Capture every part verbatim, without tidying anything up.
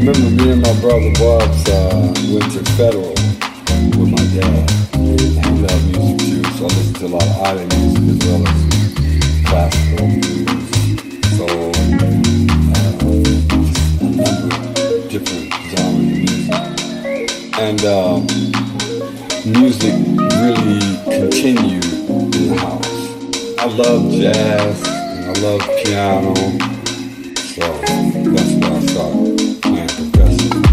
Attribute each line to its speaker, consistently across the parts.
Speaker 1: remember me and my brother Bob's uh, went to Federal with my dad. He, he loved music too, so I listened to a lot of island music as well as classical music, soul, uh, a number of different genres of music. And um, music really continued in the house. I love jazz, and I love piano, so that's where I started playing percussion.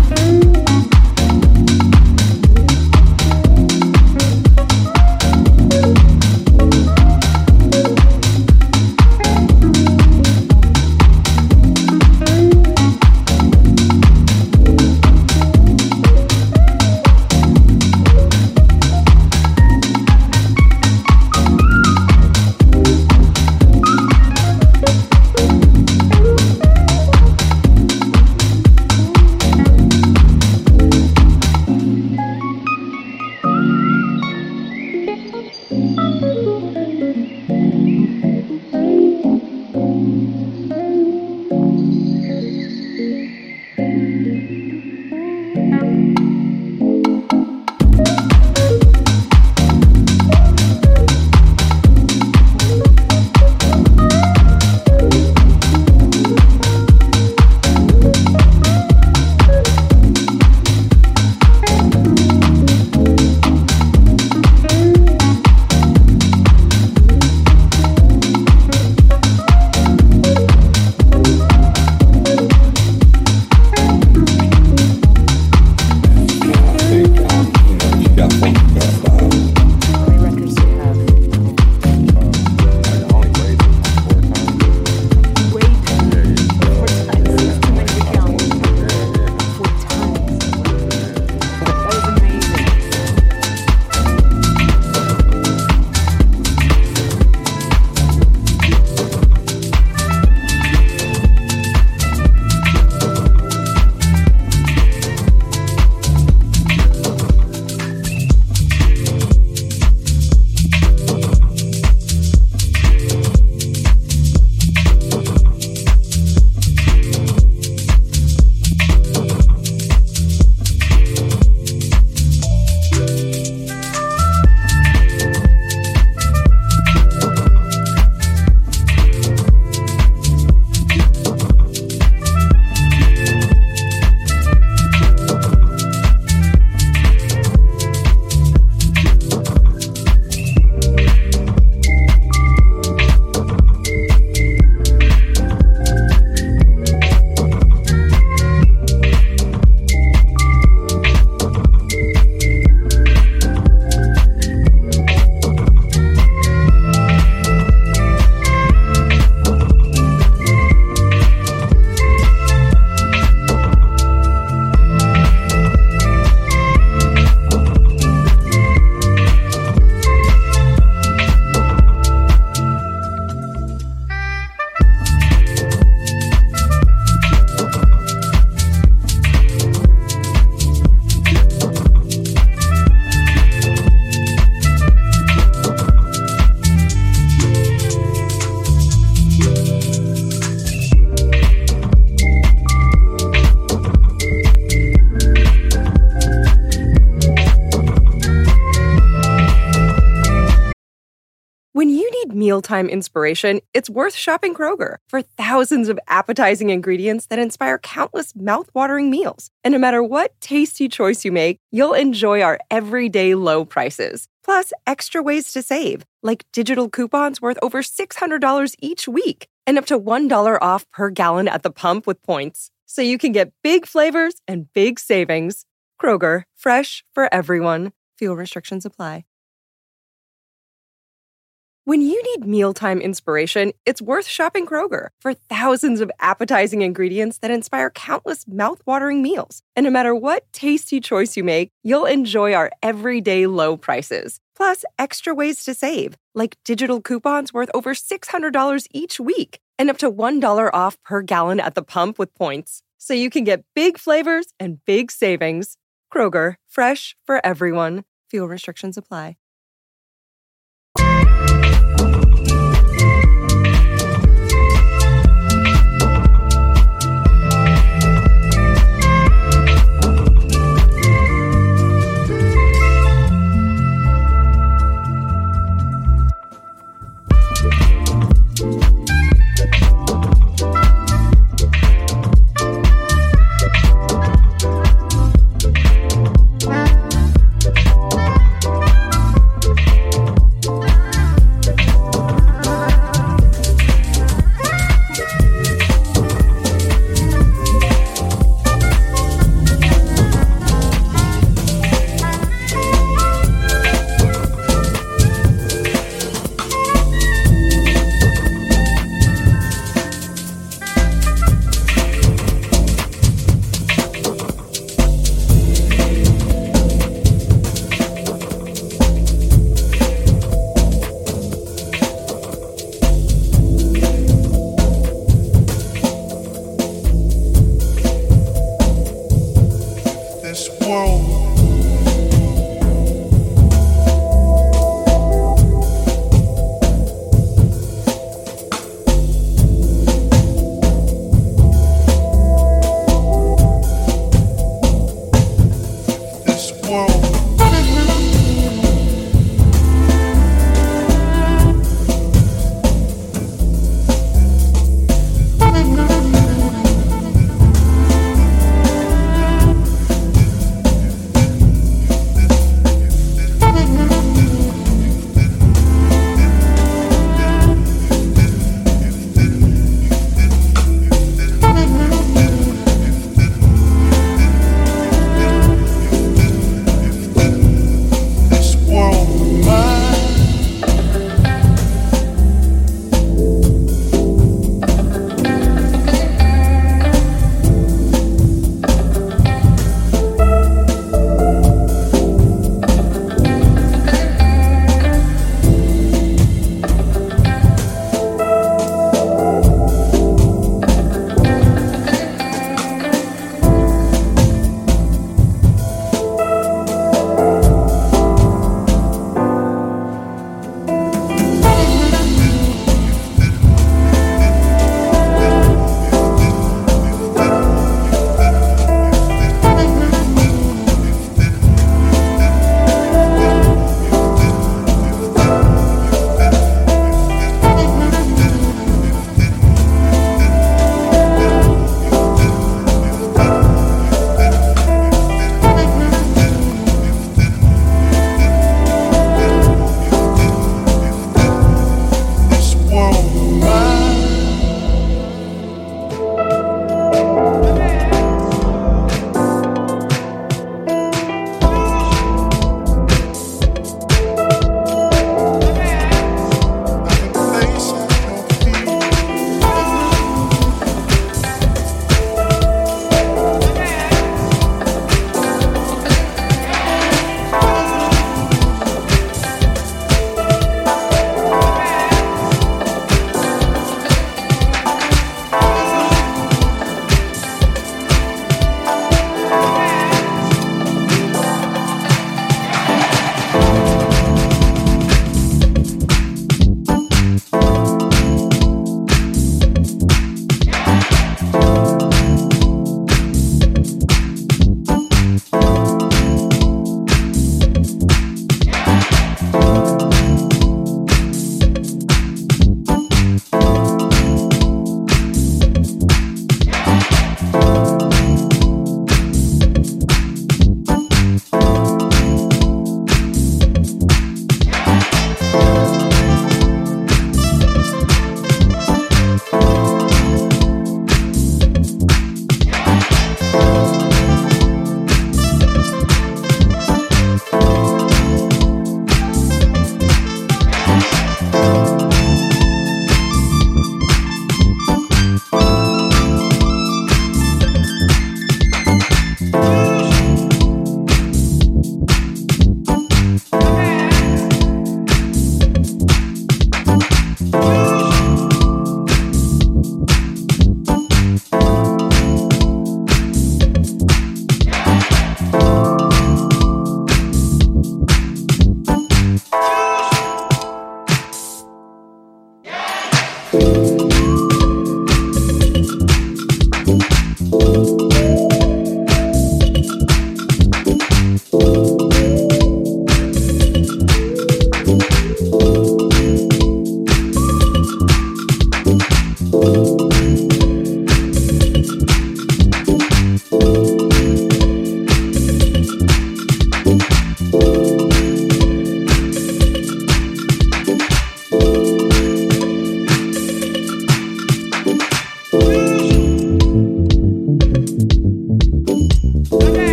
Speaker 2: Mealtime inspiration, it's worth shopping Kroger for thousands of appetizing ingredients that inspire countless mouth-watering meals. And no matter what tasty choice you make, you'll enjoy our everyday low prices. Plus, extra ways to save, like digital coupons worth over six hundred dollars each week and up to one dollar off per gallon at the pump with points. So you can get big flavors and big savings. Kroger, fresh for everyone. Fuel restrictions apply. When you need mealtime inspiration, it's worth shopping Kroger for thousands of appetizing ingredients that inspire countless mouth-watering meals. And no matter what tasty choice you make, you'll enjoy our everyday low prices. Plus, extra ways to save, like digital coupons worth over six hundred dollars each week and up to one dollar off per gallon at the pump with points. So you can get big flavors and big savings. Kroger, fresh for everyone. Fuel restrictions apply.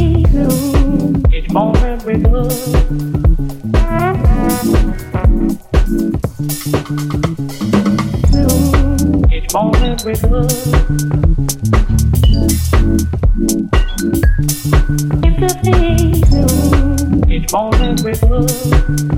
Speaker 3: Each moment with love. Each moment with love. Each moment with love.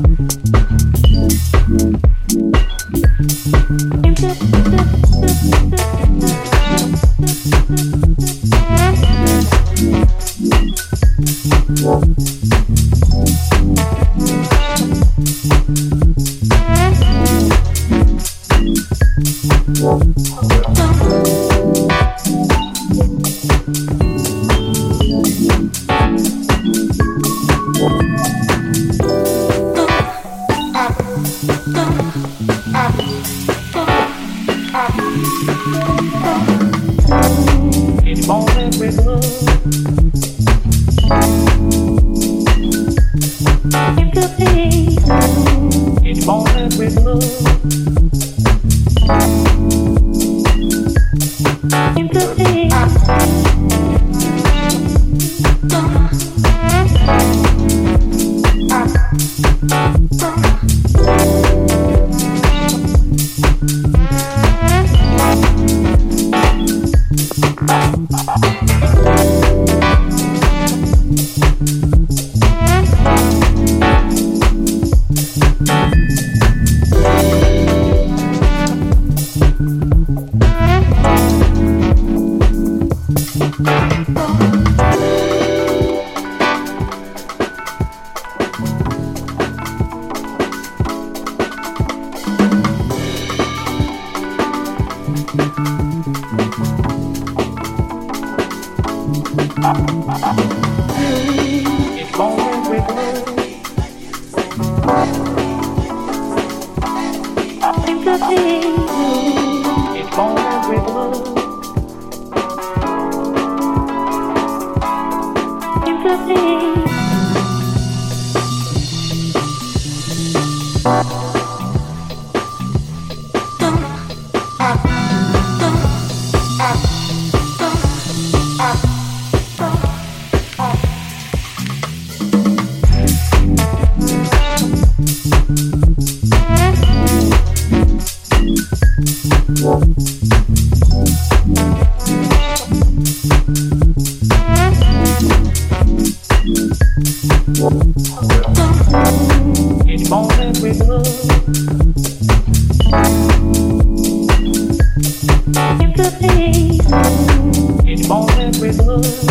Speaker 3: Each moment with love. Each moment with love. Each moment with love. Each moment with love. Each moment with love. Each moment with love.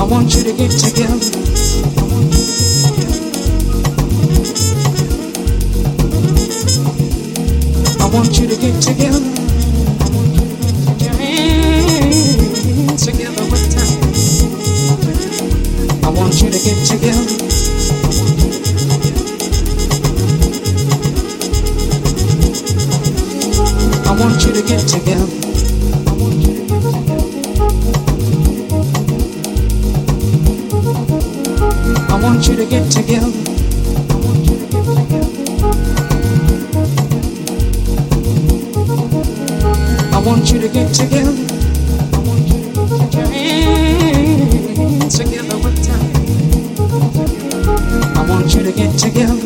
Speaker 4: want you to get together. I want you to get together. Put your hands together with time. I want you to get together. I want you to get together. I want you to get together. I want you to get together. Put your hands together with time. I want you to get together.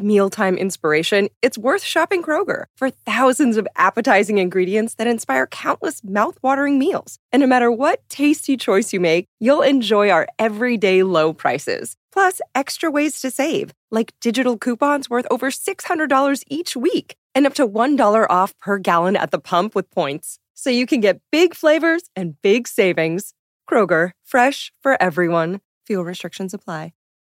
Speaker 2: need mealtime inspiration, it's worth shopping Kroger for thousands of appetizing ingredients that inspire countless mouth-watering meals. And no matter what tasty choice you make, you'll enjoy our everyday low prices. Plus, extra ways to save, like digital coupons worth over six hundred dollars each week and up to one dollar off per gallon at the pump with points. So you can get big flavors and big savings. Kroger, fresh for everyone. Fuel restrictions apply.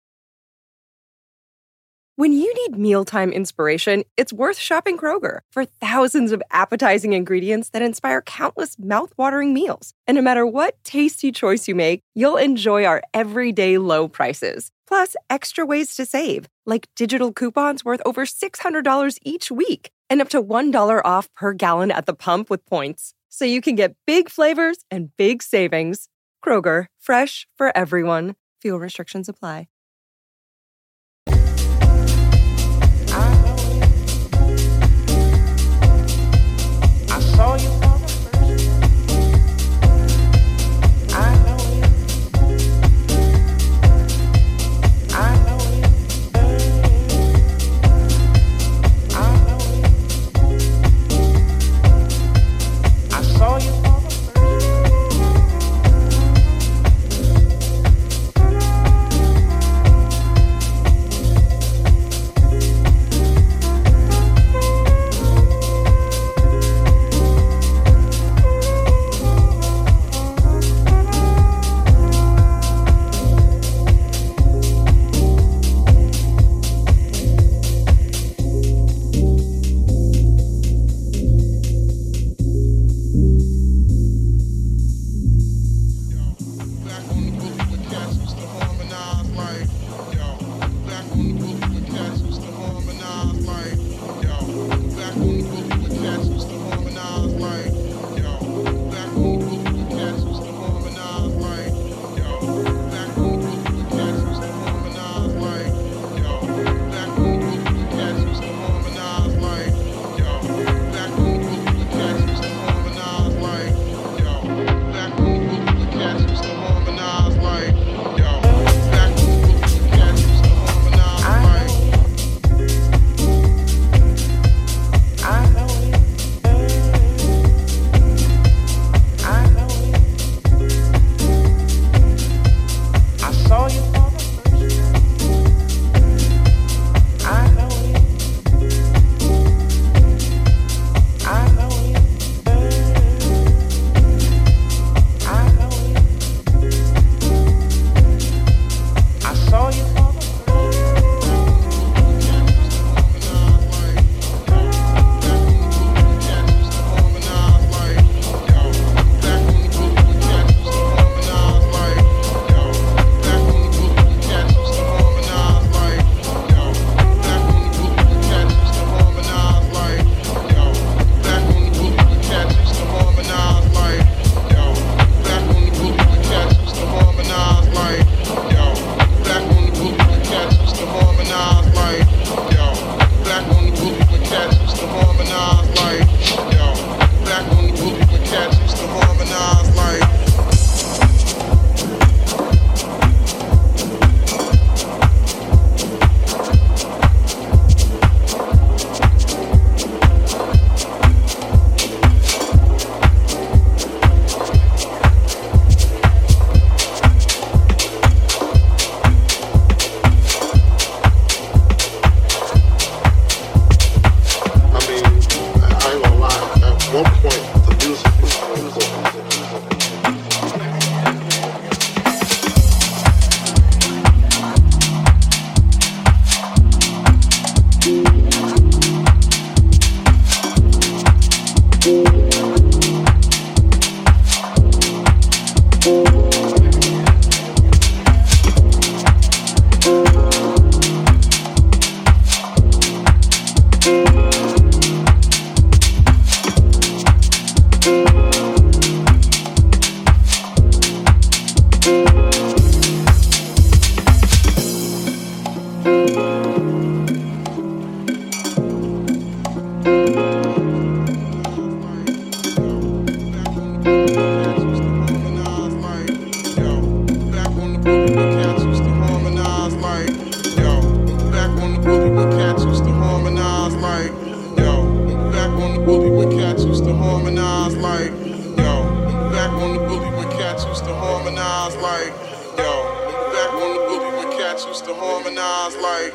Speaker 2: When you need mealtime inspiration, it's worth shopping Kroger for thousands of appetizing ingredients that inspire countless mouth-watering meals. And no matter what tasty choice you make, you'll enjoy our everyday low prices. Plus, extra ways to save, like digital coupons worth over six hundred dollars each week and up to one dollar off per gallon at the pump with points. So you can get big flavors and big savings. Kroger, fresh for everyone. Fuel restrictions apply.
Speaker 3: I saw you for the first time. I know you. I know you. I know you. I saw you for the first
Speaker 5: like, yo, back on the boogie when cats used to harmonize like.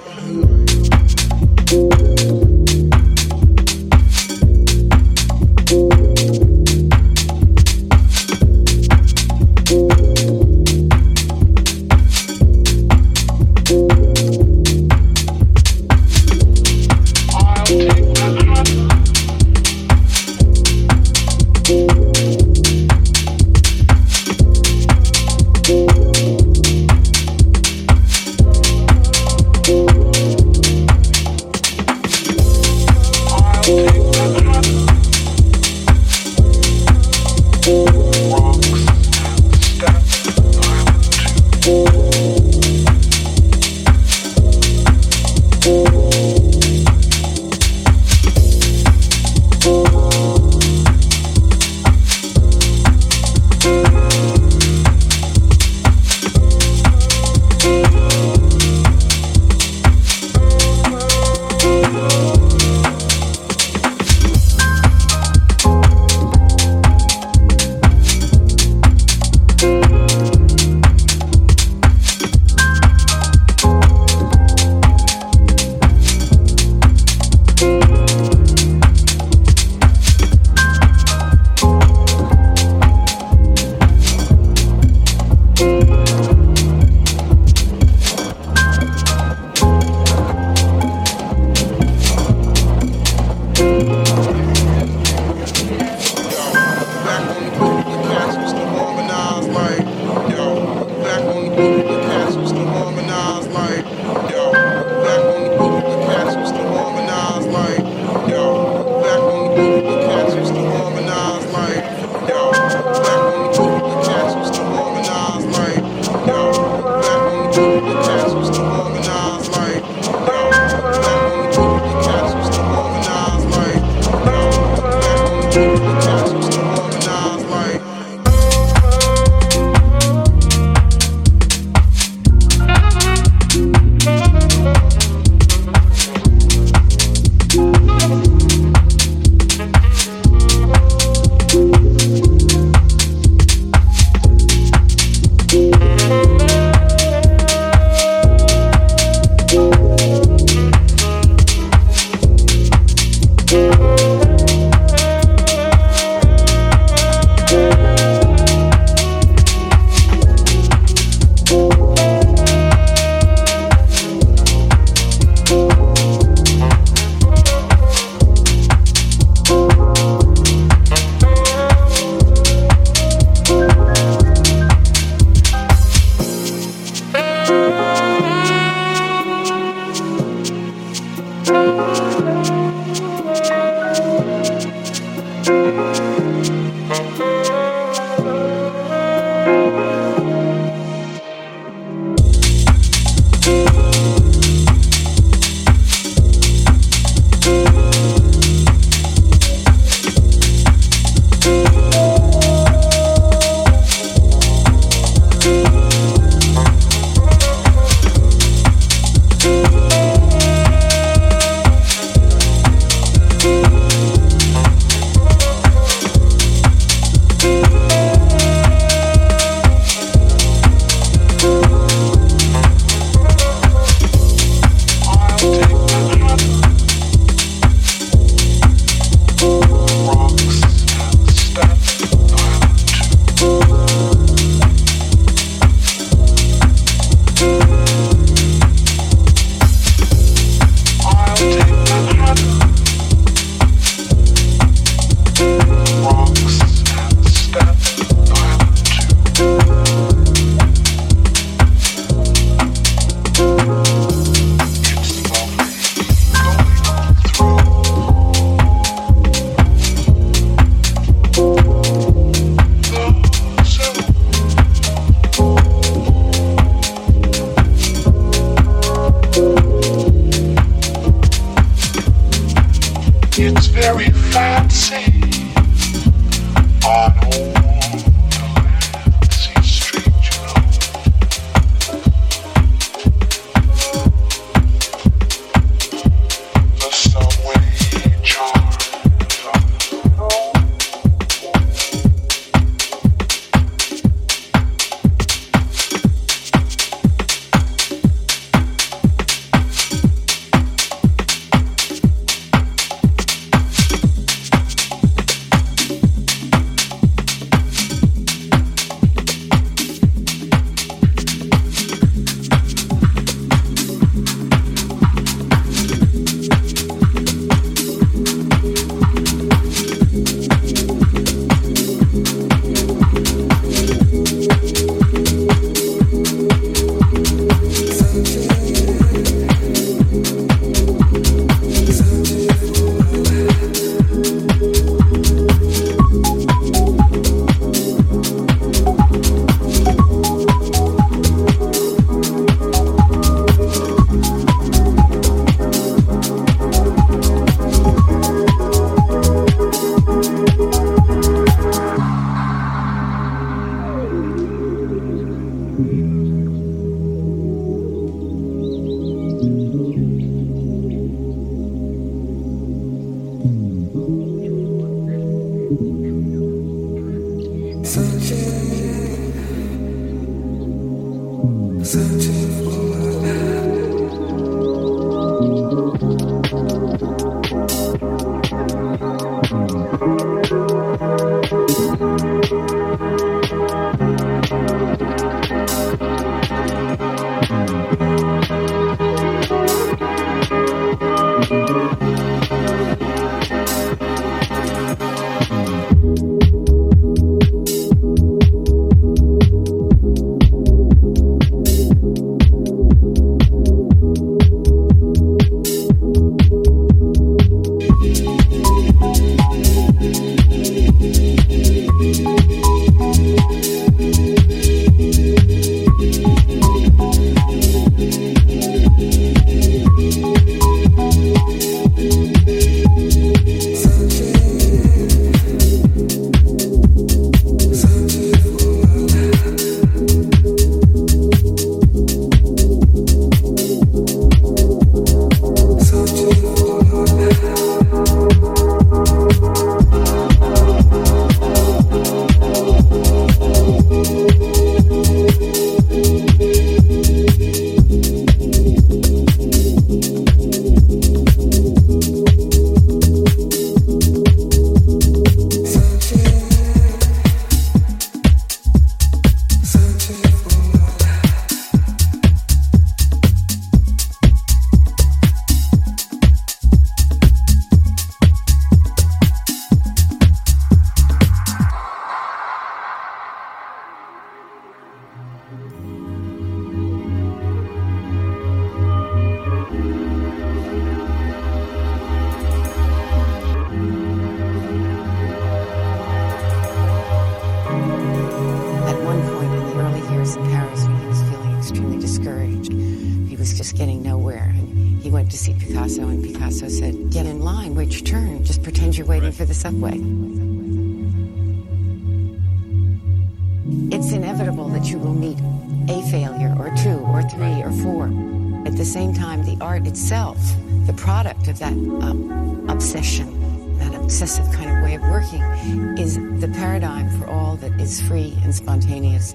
Speaker 6: Itself, the product of that um, obsession, that obsessive kind of way of working, is the paradigm for all that is free and spontaneous.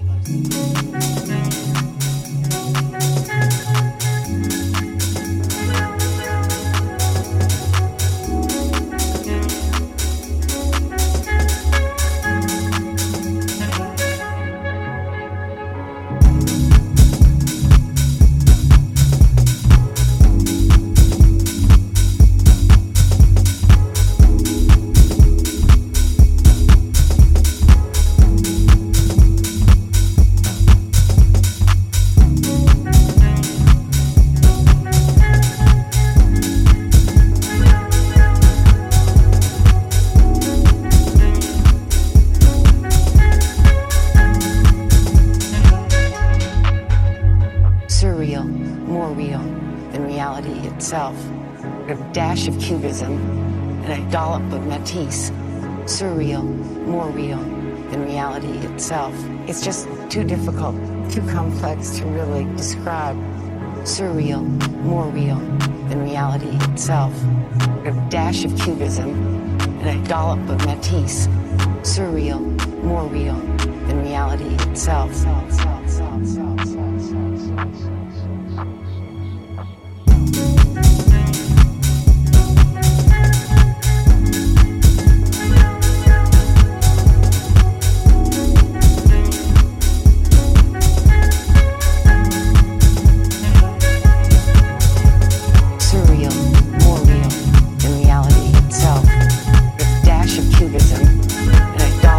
Speaker 6: Of cubism and a dollop of Matisse, surreal, more real than reality itself. It's just too difficult, too complex to really describe. Surreal, more real than reality itself. A dash of cubism and a dollop of Matisse, surreal, more real than reality itself.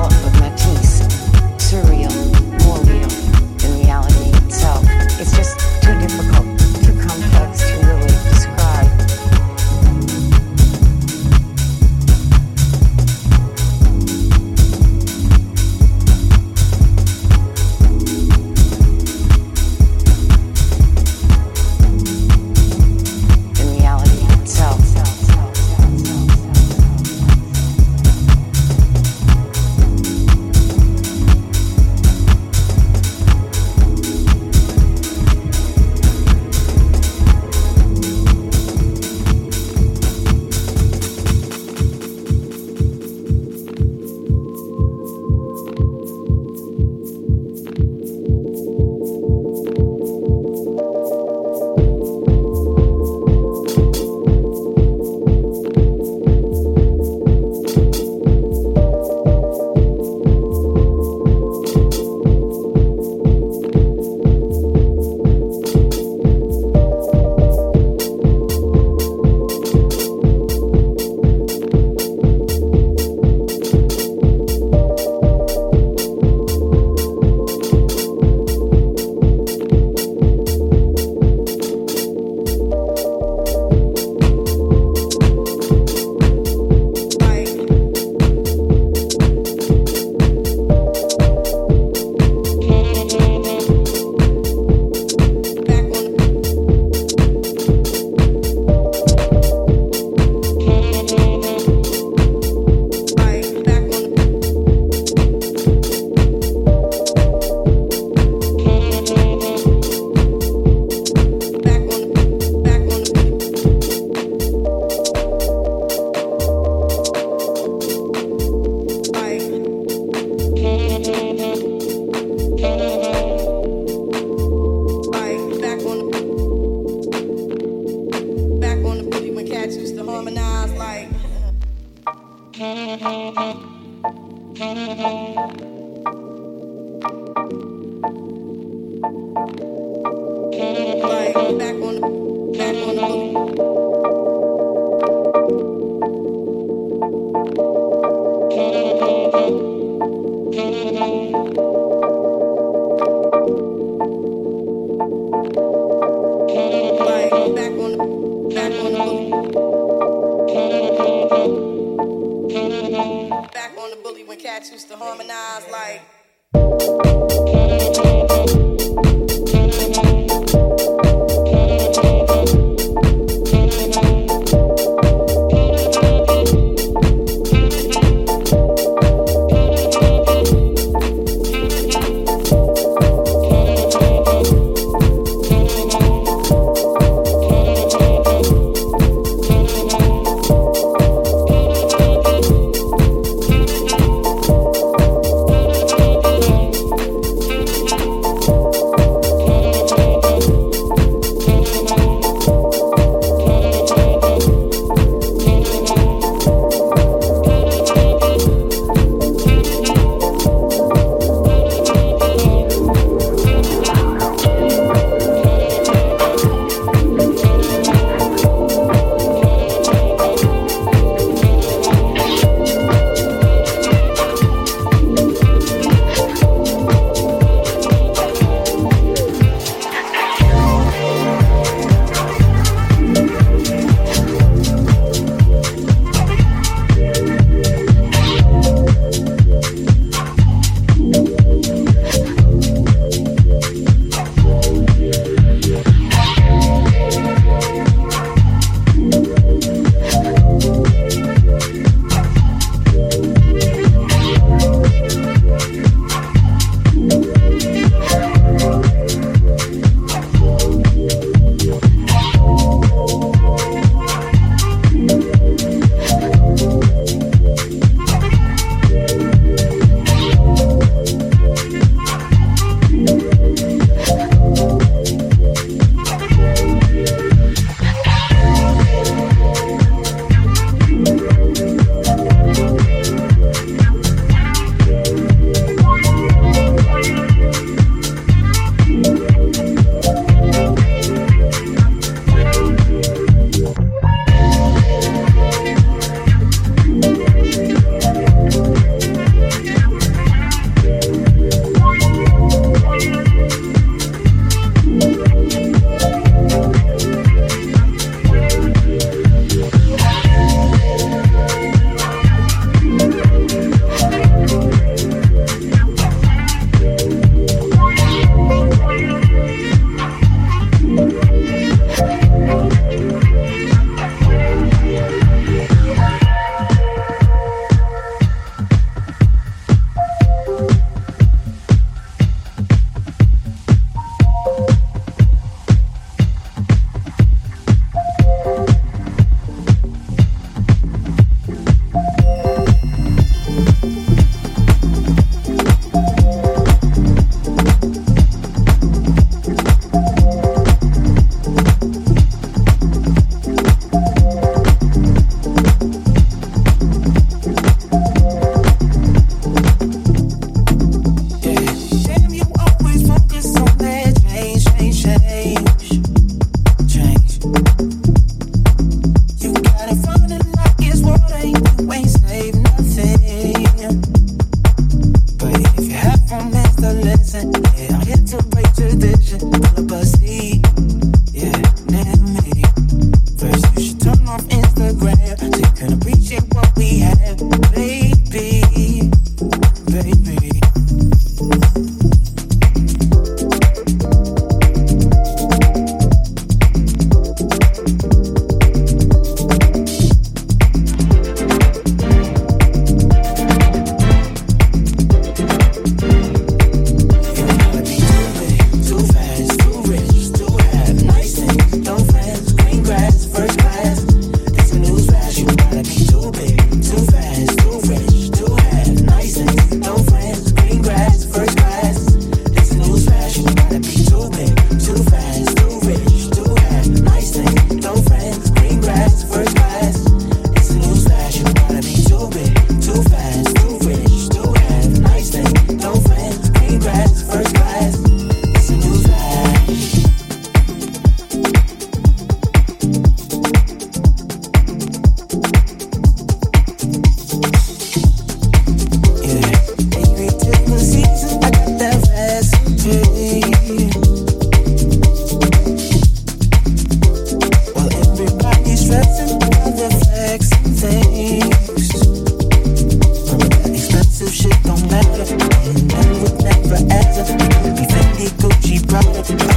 Speaker 6: It's just
Speaker 4: Like back on the back on the boogie. Like back on the back on the boogie. Back on the boogie when cats used to harmonize like.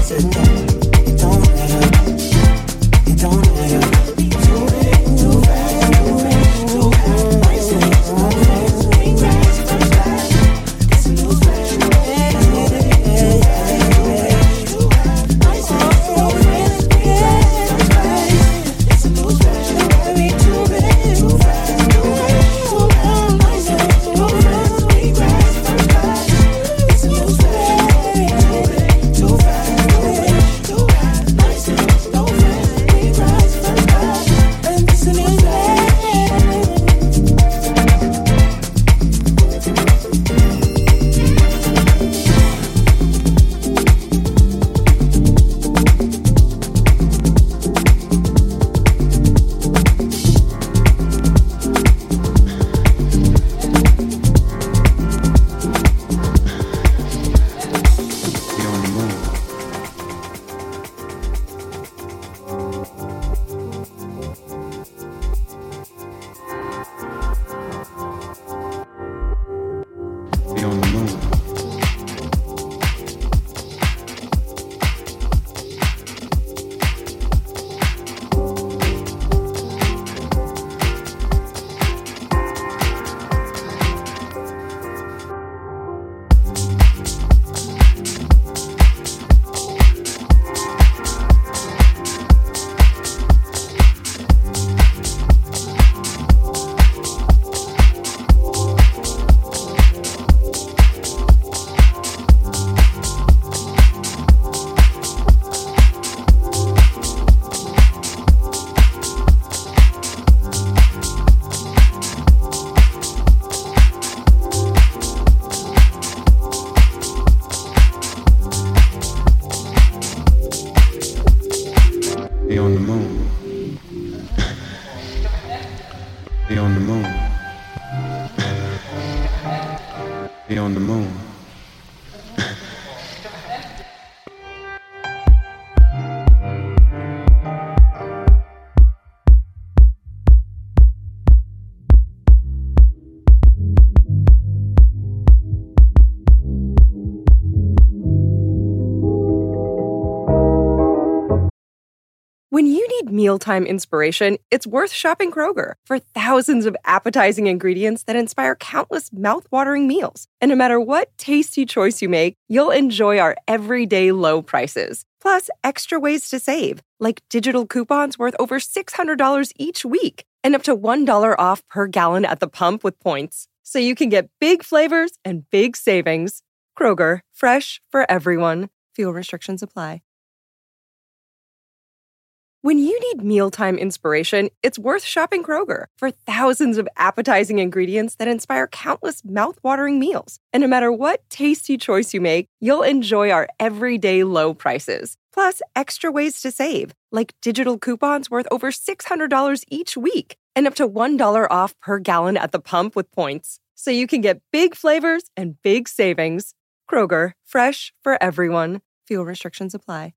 Speaker 2: When you need mealtime inspiration, it's worth shopping Kroger for thousands of appetizing ingredients that inspire countless mouth-watering meals. And no matter what tasty choice you make, you'll enjoy our everyday low prices. Plus, extra ways to save, like digital coupons worth over six hundred dollars each week and up to one dollar off per gallon at the pump with points. So you can get big flavors and big savings. Kroger, fresh for everyone. Fuel restrictions apply. When you need mealtime inspiration, it's worth shopping Kroger for thousands of appetizing ingredients that inspire countless mouth-watering meals. And no matter what tasty choice you make, you'll enjoy our everyday low prices. Plus, extra ways to save, like digital coupons worth over six hundred dollars each week and up to one dollar off per gallon at the pump with points. So you can get big flavors and big savings. Kroger, fresh for everyone. Fuel restrictions apply.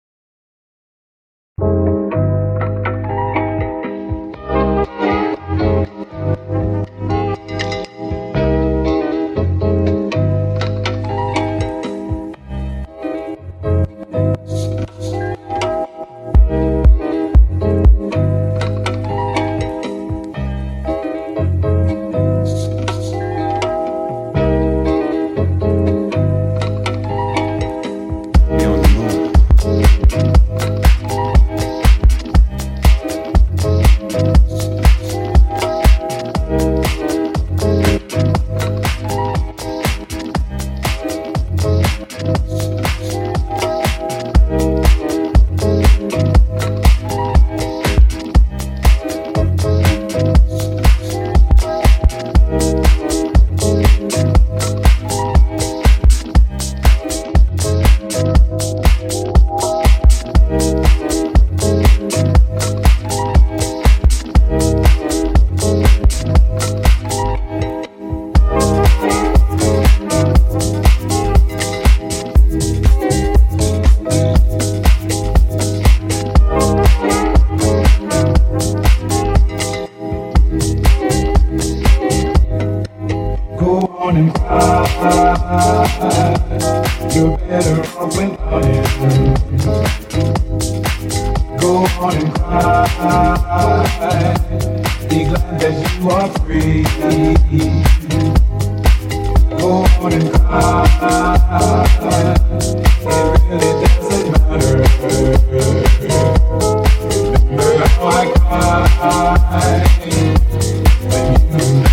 Speaker 7: You're better off when without it. Go on and cry. Be glad that you are free. Go on and cry. It really doesn't matter. Remember how I cried when you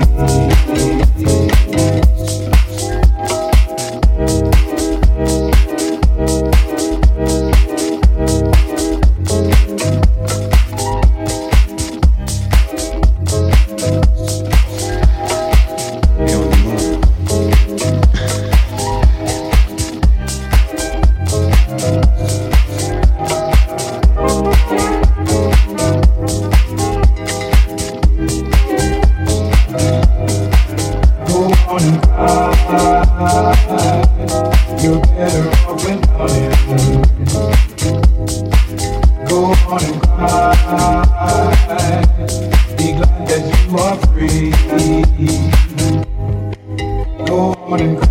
Speaker 7: you're better off without it. Go on and cry. Be glad that you are free. Go on and cry.